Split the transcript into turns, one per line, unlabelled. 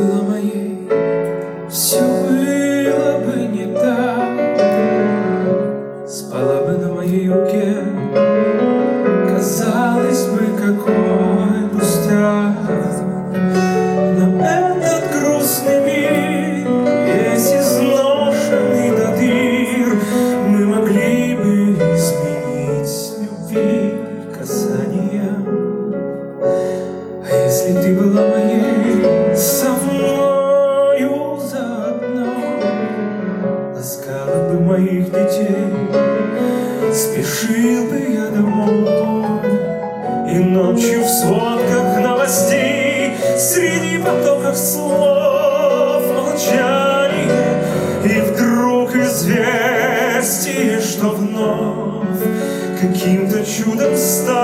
была моей, все было бы не так. Спала бы на моей руке, казалось бы, какой пустяк. Но этот грустный мир, весь изношенный до дыр, мы могли бы изменить любви касанием. А если ты была моей, со мною заодно ласкала бы моих детей, спешил бы я домой. И ночью в сводках новостей, среди потоков слов, молчание, и вдруг известие, что вновь каким-то чудом стал